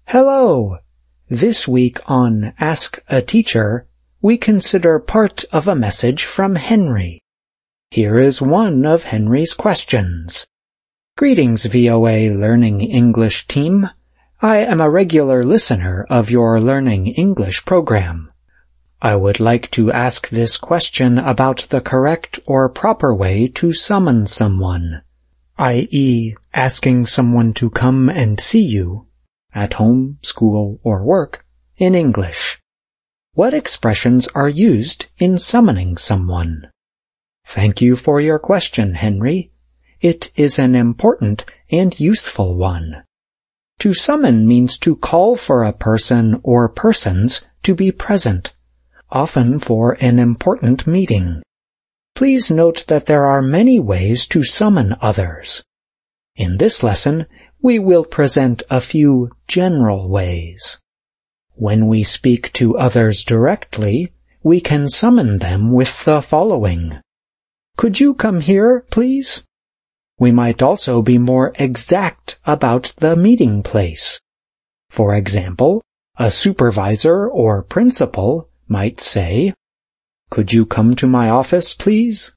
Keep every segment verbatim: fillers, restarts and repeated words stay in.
Hello! This week on Ask a Teacher, we consider part of a message from Henry. Here is one of Henry's questions. Greetings, V O A Learning English team. I am a regular listener of your Learning English program. I would like to ask this question about the correct or proper way to summon someone, that is, asking someone to come and see you, at home, school, or work, in English. What expressions are used in summoning someone? Thank you for your question, Henry. It is an important and useful one. To summon means to call for a person or persons to be present, often for an important meeting. Please note that there are many ways to summon others. In this lesson, we will present a few general ways. When we speak to others directly, we can summon them with the following. Could you come here, please? We might also be more exact about the meeting place. For example, a supervisor or principal might say, "Could you come to my office, please?"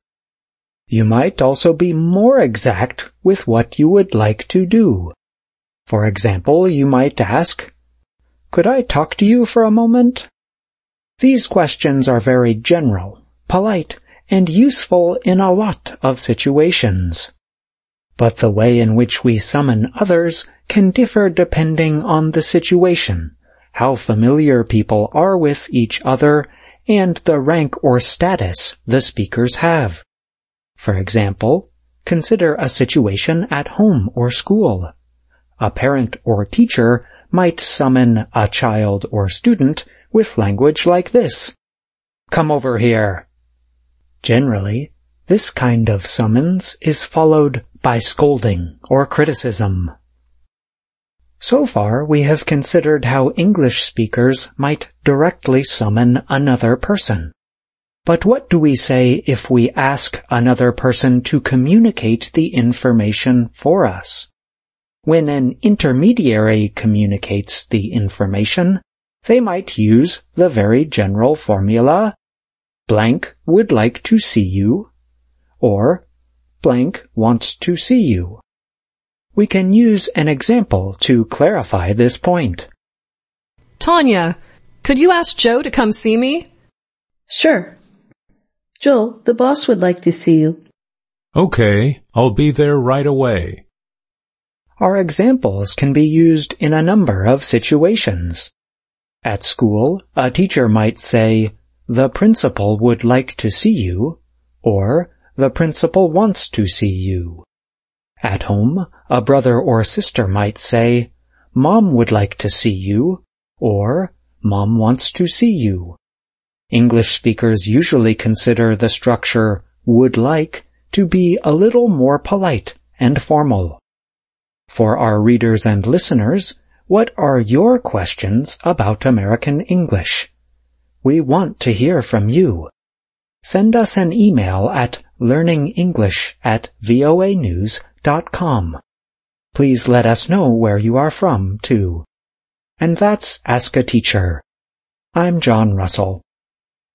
You might also be more exact with what you would like to do. For example, you might ask, "Could I talk to you for a moment?" These questions are very general, polite, and useful in a lot of situations. But the way in which we summon others can differ depending on the situation, how familiar people are with each other, and the rank or status the speakers have. For example, consider a situation at home or school. A parent or teacher might summon a child or student with language like this. "Come over here." Generally, this kind of summons is followed by scolding or criticism. So far, we have considered how English speakers might directly summon another person. But what do we say if we ask another person to communicate the information for us? When an intermediary communicates the information, they might use the very general formula, "Blank would like to see you," or "Blank wants to see you." We can use an example to clarify this point. Tanya, could you ask Joe to come see me? Sure. Joel, the boss would like to see you. Okay, I'll be there right away. Our examples can be used in a number of situations. At school, a teacher might say, "The principal would like to see you," or "The principal wants to see you." At home, a brother or sister might say, "Mom would like to see you," or "Mom wants to see you." English speakers usually consider the structure "would like" to be a little more polite and formal. For our readers and listeners, what are your questions about American English? We want to hear from you. Send us an email at learningenglish at voanews dot com. Please let us know where you are from, too. And that's Ask a Teacher. I'm John Russell.